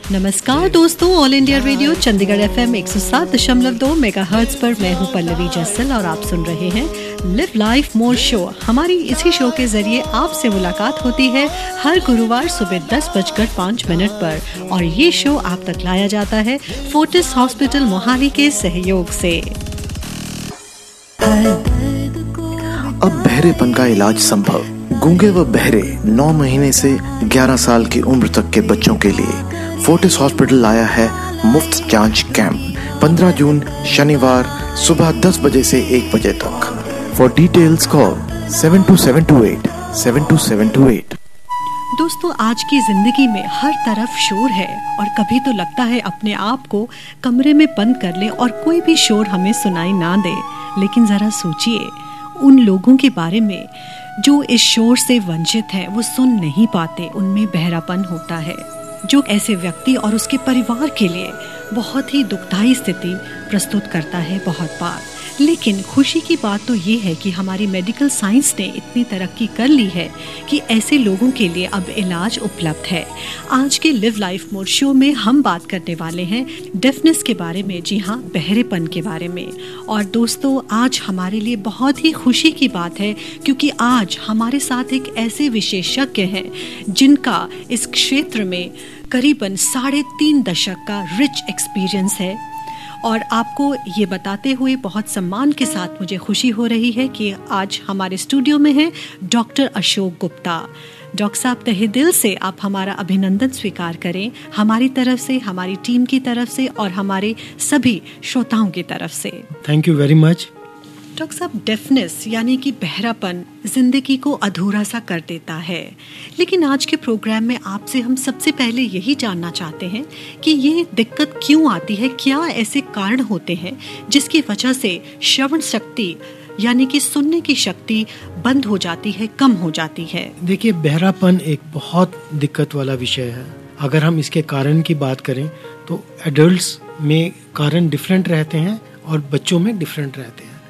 नमस्कार दोस्तों, All India Radio Chandigarh FM 107.2 megahertz पर मैं हूं पल्लवी जस्सल और आप सुन रहे हैं लिव लाइफ मोर शो। हमारी इसी शो के जरिए आपसे मुलाकात होती है हर गुरुवार सुबह 10:05 पर और ये शो आप तक लाया जाता है फोर्टिस हॉस्पिटल मोहाली के सहयोग से। अब बहरेपन का इलाज संभव। गूंगे व बहरे 9 महीने से 11 साल की उम्र तक के बच्चों के लिए फोर्टिस हॉस्पिटल लाया है मुफ्त जांच कैंप 15 जून शनिवार सुबह 10 बजे से 1 बजे तक। For details call 727228 72728। दोस्तों, आज की जिंदगी में हर तरफ शोर है और कभी तो लगता है अपने आप को कमरे में बंद कर लें और कोई भी शोर हमें सुनाई ना दे। लेकिन जरा सोचिए उन लोगों के बारे में जो इस शोर से वंचित हैं, वो सुन नहीं पाते, उनमें बहरापन होता है, जो ऐसे व्यक्ति और उसके परिवार के लिए बहुत ही दुखदायी स्थिति प्रस्तुत करता है बहुत बार। लेकिन खुशी की बात तो ये है कि हमारी मेडिकल साइंस ने इतनी तरक्की कर ली है कि ऐसे लोगों के लिए अब इलाज उपलब्ध है। आज के लिव लाइफ मोर शो में हम बात करने वाले हैं डेफनेस के बारे में, जी हाँ, बहरेपन के बारे में। और दोस्तों, आज हमारे लिए बहुत ही खुशी की बात है क्योंकि आज हमारे साथ एक ऐसे विशेषज्ञ हैं जिनका इस क्षेत्र में करीबन 3.5 दशक का रिच एक्सपीरियंस है। और आपको ये बताते हुए बहुत सम्मान के साथ मुझे खुशी हो रही है कि आज हमारे स्टूडियो में हैं डॉक्टर अशोक गुप्ता। डॉक्टर साहब, तहे दिल से आप हमारा अभिनंदन स्वीकार करें हमारी तरफ से, हमारी टीम की तरफ से और हमारे सभी श्रोताओं की तरफ से। Thank you very much. Doctor साहब, डेफनेस यानी कि बहरापन जिंदगी को अधूरा सा कर देता है, लेकिन आज के प्रोग्राम में आपसे हम सबसे पहले यही जानना चाहते हैं कि ये दिक्कत क्यों आती है, क्या ऐसे कारण होते हैं जिसकी वजह से श्रवण शक्ति यानी कि सुनने की शक्ति बंद हो जाती है, कम हो जाती है। देखिए, बहरापन एक बहुत दिक्कत वाला विषय है। अगर हम इसके कारण की बात करें तो एडल्ट्स में कारण डिफरेंट रहते हैं और बच्चों में डिफरेंट रहते हैं।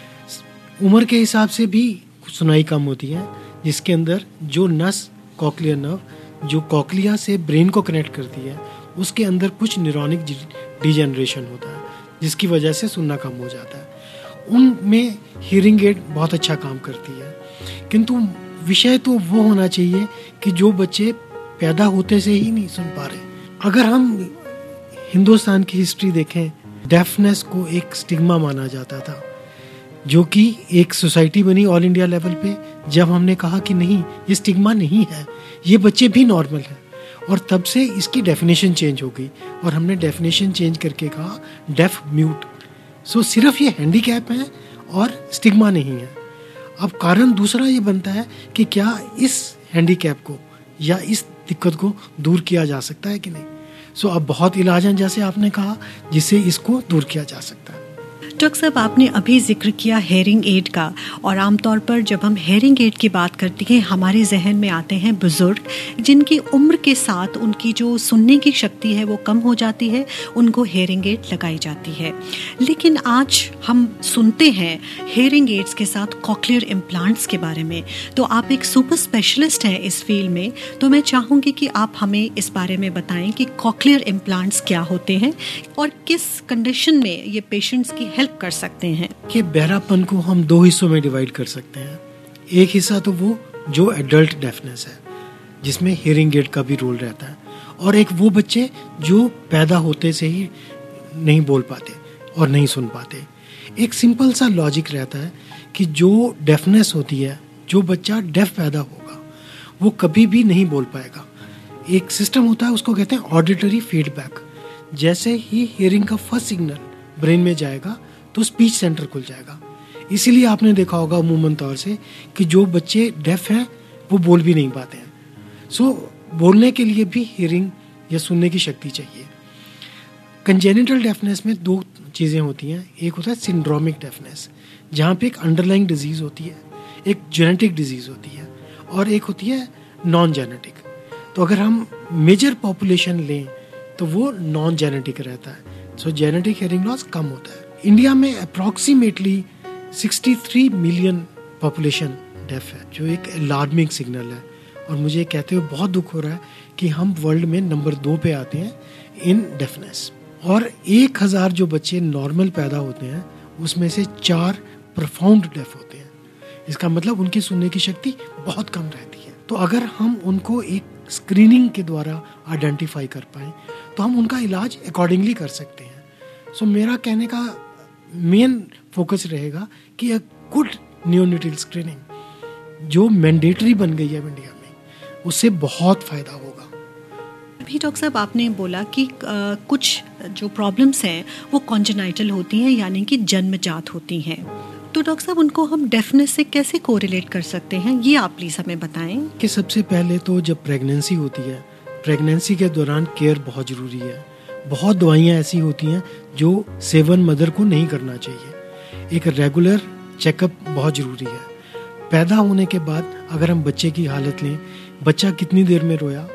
उम्र के हिसाब से भी सुनाई कम होती है, जिसके अंदर जो नस कॉक्लियर नर्व जो कॉक्लिया से ब्रेन को कनेक्ट करती है, उसके अंदर कुछ न्यूरोनिक डिजेनरेशन होता है, जिसकी वजह से सुनना कम हो जाता है। उनमें हियरिंग एड बहुत अच्छा काम करती है, किंतु विषय तो वो होना चाहिए कि जो बच्चे पैदा होते से ही नहीं सुन पा रहे। अगर हम हिंदुस्तान की हिस्ट्री देखें, डेफनेस को एक स्टिग्मा माना जाता था, जो कि एक सोसाइटी बनी ऑल इंडिया लेवल पे जब हमने कहा कि नहीं, ये स्टिग्मा नहीं है, ये बच्चे भी नॉर्मल हैं। और तब से इसकी डेफिनेशन चेंज हो गई और हमने डेफिनेशन चेंज करके कहा डेफ म्यूट। सो सिर्फ ये हैंडीकैप है और स्टिग्मा नहीं है। अब कारण दूसरा ये बनता है कि क्या इस हैंडीकैप को या इस दिक्कत को दूर किया जा सकता है कि नहीं। सो अब बहुत इलाज हैं, जैसे आपने कहा, जिससे इसको दूर किया जा सकता है। डॉक्टर साहब, आपने अभी जिक्र किया हेयरिंग एड का, और आमतौर पर जब हम हेयरिंग एड की बात करते हैं हमारे जहन में आते हैं बुजुर्ग जिनकी उम्र के साथ उनकी जो सुनने की शक्ति है वो कम हो जाती है, उनको हेयरिंग एड लगाई जाती है। लेकिन आज हम सुनते हैं हेयरिंग एड्स के साथ कॉक्लियर इम्प्लांट्स के बारे में, तो आप एक सुपर स्पेशलिस्ट हैं इस फील्ड में, तो मैं चाहूँगी कि आप हमें इस बारे में बताएं कि कॉक्लियर इम्प्लांट्स क्या होते हैं और किस कंडीशन में ये पेशेंट्स की हेल्प कर सकते हैं। कि बहरापन को हम 2 हिस्सों में डिवाइड कर सकते हैं। एक हिस्सा तो वो जो एडल्ट डेफनेस है, जिसमें हियरिंग एड का भी रोल रहता है, और एक वो बच्चे जो पैदा होते से ही नहीं बोल पाते और नहीं सुन पाते। एक सिंपल सा लॉजिक रहता है कि जो डेफनेस होती है, जो बच्चा डेफ पैदा होगा वो कभी भी नहीं बोल पाएगा। एक सिस्टम होता है, उसको कहते हैं ऑडिटरी फीडबैक। जैसे ही हियरिंग का फर्स्ट सिग्नल ब्रेन में जाएगा तो स्पीच सेंटर खुल जाएगा। इसीलिए आपने देखा होगा अमूमन तौर से कि जो बच्चे डेफ हैं वो बोल भी नहीं पाते हैं। सो बोलने के लिए भी हियरिंग या सुनने की शक्ति चाहिए। कंजेनिटल डेफनेस में 2 चीज़ें होती हैं। एक होता है सिंड्रोमिक डेफनेस, जहाँ पे एक अंडरलाइंग डिजीज़ होती है, एक जेनेटिक डिजीज़ होती है, और एक होती है नॉन जेनेटिक। तो अगर हम मेजर पॉपुलेशन लें तो वो नॉन जेनेटिक रहता है। सो जेनेटिक हियरिंग लॉस कम होता है। इंडिया में अप्रॉक्सीमेटली 63 मिलियन पॉपुलेशन डेफ है, जो एक अलार्मिंग सिग्नल है। और मुझे कहते हुए बहुत दुख हो रहा है कि हम वर्ल्ड में नंबर 2 पे आते हैं इन डेफनेस। और 1000 जो बच्चे नॉर्मल पैदा होते हैं उसमें से 4 प्रोफाउंड डेफ होते हैं। इसका मतलब उनकी सुनने की शक्ति बहुत कम रहती है। तो अगर हम उनको एक स्क्रीनिंग के द्वारा आइडेंटिफाई कर पाएँ तो हम उनका इलाज अकॉर्डिंगली कर सकते हैं। सो मेरा कहने का मेन फोकस रहेगा कि एक गुड नियोनेटल स्क्रीनिंग जो मैंडेटरी बन गई है इंडिया में, उससे बहुत फायदा होगा। अभी डॉक्टर साहब आपने बोला कि कुछ जो प्रॉब्लम्स हैं वो कॉन्जेनाइटल होती हैं, यानी कि जन्मजात होती हैं। तो डॉक्टर साहब उनको हम डेफनेस से कैसे कोरिलेट कर सकते हैं, ये आप प्लीज हमें बताएं। कि सबसे पहले तो जब प्रेगनेंसी होती है, प्रेगनेंसी के दौरान केयर बहुत ज़रूरी है। बहुत दवाइयाँ ऐसी होती हैं जो सेवन मदर को नहीं करना चाहिए। एक रेगुलर चेकअप बहुत ज़रूरी है। पैदा होने के बाद अगर हम बच्चे की हालत लें, बच्चा कितनी देर में रोया,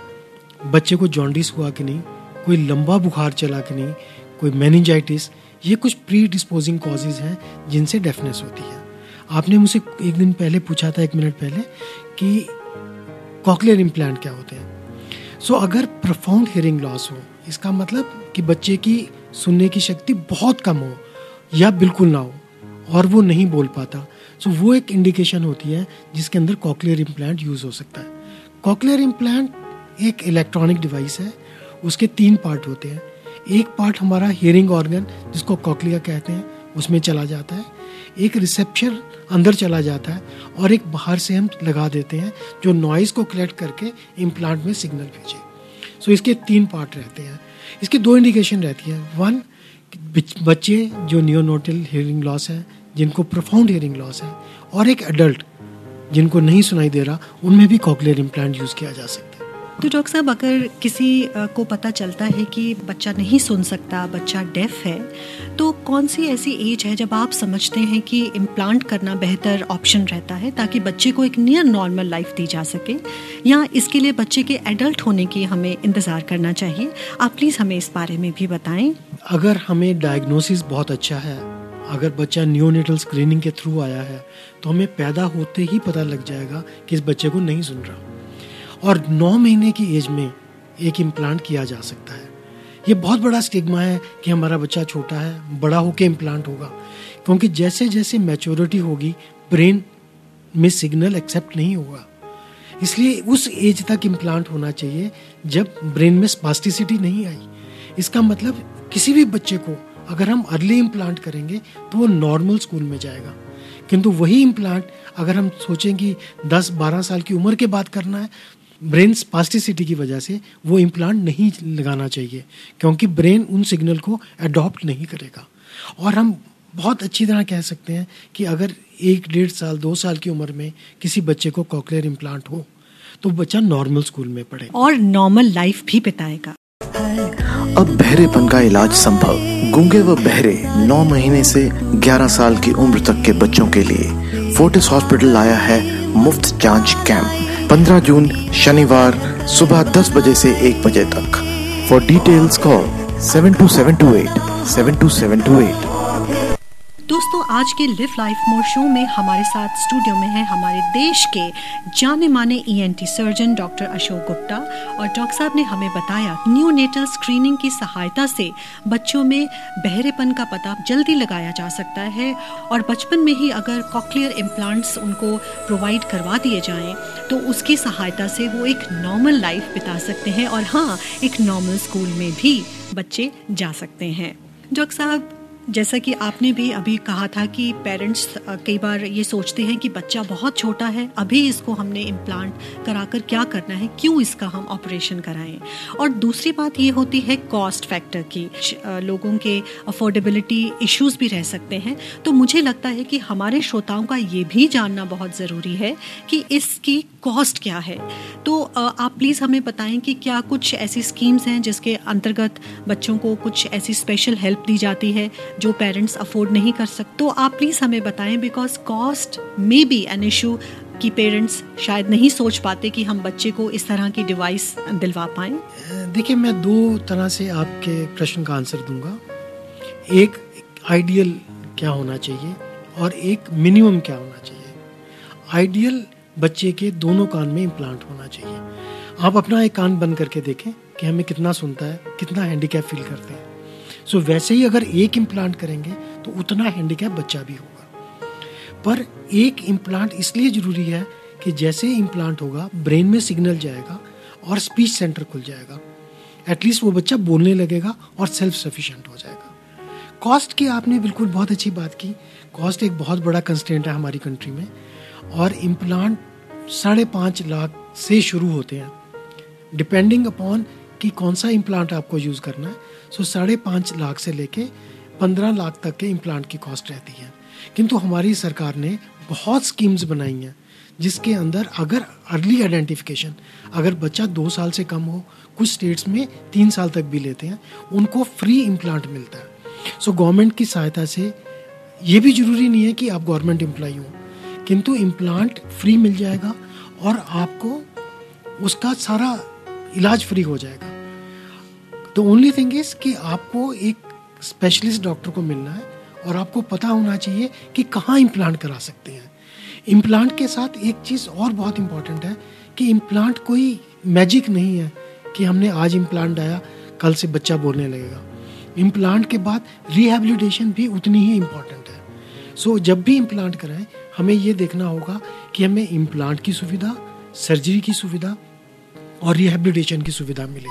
बच्चे को जॉन्डिस हुआ कि नहीं, कोई लंबा बुखार चला कि नहीं, कोई मेनिंजाइटिस, ये कुछ प्री डिस्पोजिंग कॉजेज हैं जिनसे डेफनेस होती है। आपने मुझसे एक दिन पहले पूछा था, 1 मिनट पहले, कि कॉकलियर इम्प्लांट क्या होते हैं। सो अगर प्रोफाउंड हियरिंग लॉस हो, इसका मतलब कि बच्चे की सुनने की शक्ति बहुत कम हो या बिल्कुल ना हो और वो नहीं बोल पाता, सो वो एक इंडिकेशन होती है जिसके अंदर कॉकलियर इम्प्लांट यूज़ हो सकता है। कॉकलियर इम्प्लांट एक इलेक्ट्रॉनिक डिवाइस है। उसके 3 पार्ट होते हैं। एक पार्ट हमारा हियरिंग ऑर्गन जिसको कॉकलिया कहते हैं उसमें चला जाता है, एक रिसेप्शन अंदर चला जाता है और एक बाहर से हम लगा देते हैं जो नॉइज़ को कलेक्ट करके इम्प्लांट में सिग्नल भेजे। सो इसके 3 पार्ट रहते हैं। इसकी 2 इंडिकेशन रहती है। 1, बच्चे जो नियोनेटल हियरिंग लॉस है, जिनको प्रोफाउंड हियरिंग लॉस है, और एक एडल्ट जिनको नहीं सुनाई दे रहा, उनमें भी कॉकलियर इम्प्लांट यूज़ किया जा सकता है। तो डॉक्टर साहब अगर किसी को पता चलता है कि बच्चा नहीं सुन सकता, बच्चा डेफ है, तो कौन सी ऐसी एज है जब आप समझते हैं कि इम्प्लांट करना बेहतर ऑप्शन रहता है ताकि बच्चे को एक नियर नॉर्मल लाइफ दी जा सके, या इसके लिए बच्चे के एडल्ट होने की हमें इंतज़ार करना चाहिए? आप प्लीज़ हमें इस बारे में भी बताएं। अगर हमें डायग्नोसिस बहुत अच्छा है, अगर बच्चा नियोनेटल स्क्रीनिंग के थ्रू आया है, तो हमें पैदा होते ही पता लग जाएगा कि इस बच्चे को नहीं सुन रहा, और 9 महीने की एज में एक इम्प्लांट किया जा सकता है। ये बहुत बड़ा स्टिग्मा है कि हमारा बच्चा छोटा है, बड़ा होके इम्प्लांट होगा, क्योंकि जैसे जैसे मैच्योरिटी होगी ब्रेन में सिग्नल एक्सेप्ट नहीं होगा। इसलिए उस एज तक इम्प्लांट होना चाहिए जब ब्रेन में स्पास्टिसिटी नहीं आई। इसका मतलब किसी भी बच्चे को अगर हम अर्ली इम्प्लांट करेंगे तो वो नॉर्मल स्कूल में जाएगा, किंतु वही इम्प्लांट अगर हम सोचें कि 10-12 साल की उम्र के बाद करना है, ब्रेन स्पास्टिसिटी की वजह से वो इम्प्लांट नहीं लगाना चाहिए, क्योंकि ब्रेन उन सिग्नल को अडॉप्ट नहीं करेगा। और हम बहुत अच्छी तरह कह सकते हैं कि अगर 1-1.5 साल 2 साल की उम्र में किसी बच्चे को कॉकलियर इम्प्लांट हो तो बच्चा नॉर्मल स्कूल में पढ़ेगा और नॉर्मल लाइफ भी बिताएगा। अब बहरेपन का इलाज संभव। गूंगे व बहरे 9 महीने से 11 साल की उम्र तक के बच्चों के लिए फोर्टिस हॉस्पिटल लाया है मुफ्त जांच कैंप। 15 जून शनिवार सुबह 10 बजे से 1 बजे तक। For details call 72728 72728। दोस्तों, आज के लिव लाइफ मोर शो में हमारे साथ स्टूडियो में है हमारे देश के जाने माने ENT surgeon doctor Ashok Gupta, और डॉक्टर साहब ने हमें बताया न्यूनेटल स्क्रीनिंग की सहायता से बच्चों में बहरेपन का पता जल्दी लगाया जा सकता है, और बचपन में ही अगर कॉकलियर इम्प्लांट्स उनको प्रोवाइड करवा दिए जाएं तो उसकी सहायता से वो एक नॉर्मल लाइफ बिता सकते हैं, और हाँ, एक नॉर्मल स्कूल में भी बच्चे जा सकते हैं। डॉक्टर साहब, जैसा कि आपने भी अभी कहा था कि पेरेंट्स कई बार ये सोचते हैं कि बच्चा बहुत छोटा है, अभी इसको हमने इम्प्लांट कराकर क्या करना है, क्यों इसका हम ऑपरेशन कराएं। और दूसरी बात ये होती है कॉस्ट फैक्टर की, लोगों के अफोर्डेबिलिटी इश्यूज भी रह सकते हैं। तो मुझे लगता है कि हमारे श्रोताओं का ये भी जानना बहुत ज़रूरी है कि इसकी कॉस्ट क्या है। तो आप प्लीज़ हमें बताएं कि क्या कुछ ऐसी स्कीम्स हैं जिसके अंतर्गत बच्चों को कुछ ऐसी स्पेशल हेल्प दी जाती है जो पेरेंट्स अफोर्ड नहीं कर सकते। तो आप प्लीज़ हमें बताएं, because cost may be an issue कि पेरेंट्स शायद नहीं सोच पाते कि हम बच्चे को इस तरह की डिवाइस दिलवा पाएं। देखिए, मैं 2 तरह से आपके प्रश्न का आंसर दूंगा। एक आइडियल क्या होना चाहिए और एक मिनिमम क्या होना चाहिए। आइडियल बच्चे के दोनों कान में इम्प्लांट होना चाहिए। आप अपना एक कान बंद करके देखें कि हमें कितना सुनता है, कितना हैंडीकैप फील करते हैं। सो वैसे ही अगर एक इम्प्लांट करेंगे तो उतना हैंडीकैप बच्चा भी होगा। पर एक इम्प्लांट इसलिए ज़रूरी है कि जैसे इम्प्लांट होगा ब्रेन में सिग्नल जाएगा और स्पीच सेंटर खुल जाएगा। एटलीस्ट वो बच्चा बोलने लगेगा और सेल्फ सफिशिएंट हो जाएगा। कॉस्ट की आपने बिल्कुल बहुत अच्छी बात की। कॉस्ट एक बहुत बड़ा कंस्ट्रेंट है हमारी कंट्री में, और इम्प्लांट 5.5 लाख से शुरू होते हैं, डिपेंडिंग अपॉन कि कौन सा इम्प्लांट आपको यूज़ करना है। सो 5.5 लाख से लेके 15 लाख तक के इम्प्लांट की कॉस्ट रहती है। किंतु हमारी सरकार ने बहुत स्कीम्स बनाई हैं जिसके अंदर अगर अर्ली आइडेंटिफिकेशन, अगर बच्चा 2 साल से कम हो, कुछ स्टेट्स में 3 साल तक भी लेते हैं, उनको फ्री इम्प्लांट मिलता है। सो गवर्नमेंट की सहायता से, ये भी जरूरी नहीं है कि आप गवर्नमेंट एम्प्लॉई हो, किंतु इम्प्लांट फ्री मिल जाएगा और आपको उसका सारा इलाज फ्री हो जाएगा। तो ओनली थिंग इज कि आपको एक स्पेशलिस्ट डॉक्टर को मिलना है और आपको पता होना चाहिए कि कहाँ इम्प्लांट करा सकते हैं। इम्प्लांट के साथ एक चीज़ और बहुत इम्पॉर्टेंट है कि इम्प्लांट कोई मैजिक नहीं है कि हमने आज इम्प्लांट आया कल से बच्चा बोलने लगेगा। इम्प्लांट के बाद रिहैबिलिटेशन भी उतनी ही इम्पॉर्टेंट है। सो जब भी इम्प्लांट कराएं हमें ये देखना होगा कि हमें इम्प्लांट की सुविधा, सर्जरी की सुविधा और रिहैबिलिटेशन की सुविधा मिले।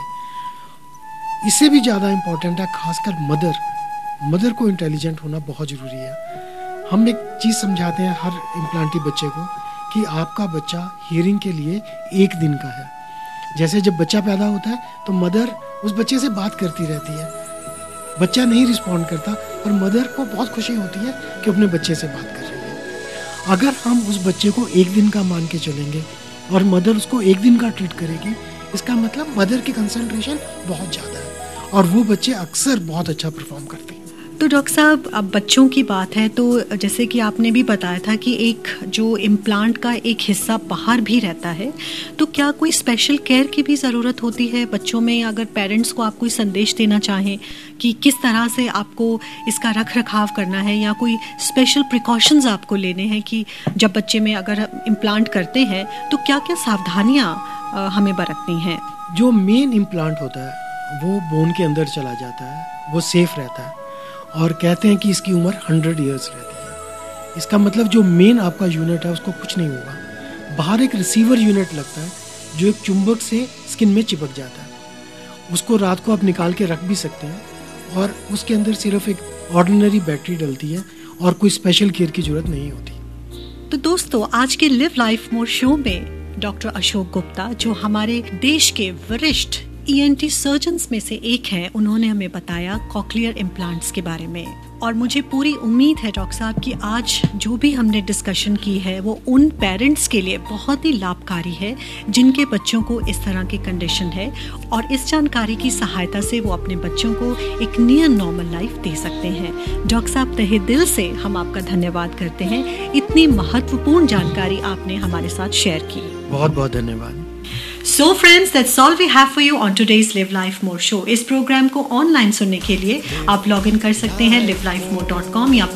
इससे भी ज़्यादा इम्पॉर्टेंट है खासकर मदर को इंटेलिजेंट होना बहुत ज़रूरी है। हम एक चीज़ समझाते हैं हर इम्प्लांटी बच्चे को कि आपका बच्चा हियरिंग के लिए 1 दिन का है। जैसे जब बच्चा पैदा होता है तो मदर उस बच्चे से बात करती रहती है, बच्चा नहीं रिस्पॉन्ड करता, पर मदर को बहुत खुशी होती है कि अपने बच्चे से बात कर रही है। अगर हम उस बच्चे को 1 दिन का मान के चलेंगे और मदर उसको 1 दिन का ट्रीट करेगी, इसका मतलब मदर की कंसंट्रेशन बहुत ज़्यादा है और वो बच्चे अक्सर बहुत अच्छा परफॉर्म करते हैं। तो डॉक्टर साहब, अब बच्चों की बात है तो जैसे कि आपने भी बताया था कि एक जो इम्प्लांट का एक हिस्सा बाहर भी रहता है, तो क्या कोई स्पेशल केयर की भी ज़रूरत होती है बच्चों में? अगर पेरेंट्स को आप कोई संदेश देना चाहें कि किस तरह से आपको इसका रख रखाव करना है या कोई स्पेशल प्रिकॉशंस आपको लेने हैं कि जब बच्चे में अगर इम्प्लांट करते हैं तो क्या क्या सावधानियाँ हमें बरतनी हैं? जो मेन इम्प्लांट होता है वो बोन के अंदर चला जाता है, वो सेफ रहता है और कहते हैं कि इसकी उम्र 100 ईयर्स रहती है। इसका मतलब जो मेन आपका यूनिट है उसको कुछ नहीं होगा। बाहर एक रिसीवर यूनिट लगता है जो एक चुंबक से स्किन में चिपक जाता है। उसको रात को आप निकाल के रख भी सकते हैं और उसके अंदर सिर्फ एक ऑर्डिनरी बैटरी डलती है और कोई स्पेशल केयर की जरूरत नहीं होती। तो दोस्तों, आज के लिव लाइफ मोर शो में डॉक्टर अशोक गुप्ता, जो हमारे देश के वरिष्ठ ENT सर्जन्स में से एक हैं, उन्होंने हमें बताया कॉक्लियर इम्प्लांट्स के बारे में। और मुझे पूरी उम्मीद है डॉक्टर साहब कि आज जो भी हमने डिस्कशन की है वो उन पेरेंट्स के लिए बहुत ही लाभकारी है जिनके बच्चों को इस तरह की कंडीशन है, और इस जानकारी की सहायता से वो अपने बच्चों को एक नियर नॉर्मल लाइफ दे सकते हैं। डॉक्टर साहब, तहे दिल से हम आपका धन्यवाद करते हैं, इतनी महत्वपूर्ण जानकारी आपने हमारे साथ शेयर की। बहुत बहुत धन्यवाद। So friends, that's all we have for you on today's Live Life More show. इस प्रोग्राम को ऑनलाइन सुनने के लिए आप लॉग इन कर सकते हैं livelifemore.com या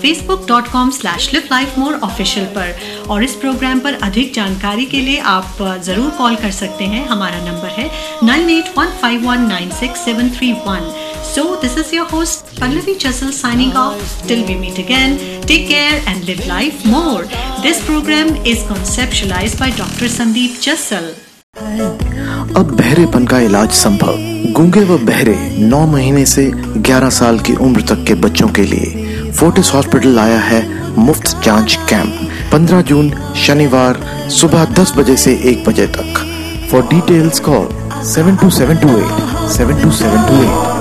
facebook.com/livelifemoreofficial पर, और इस प्रोग्राम पर अधिक जानकारी के लिए आप जरूर कॉल कर सकते हैं। हमारा नंबर है 9815196731. So this is your host Pallavi Chassel signing off. Till we meet again, take care and live life more. This program is conceptualized by Dr. Sandeep Chassel. अब बहरेपन का इलाज संभव। गूंगे व बहरे 9 महीने से 11 साल की उम्र तक के बच्चों के लिए फोर्टिस हॉस्पिटल आया है मुफ्त जांच कैंप। 15 जून शनिवार सुबह 10 बजे से 1 बजे तक। For details call 7272872728।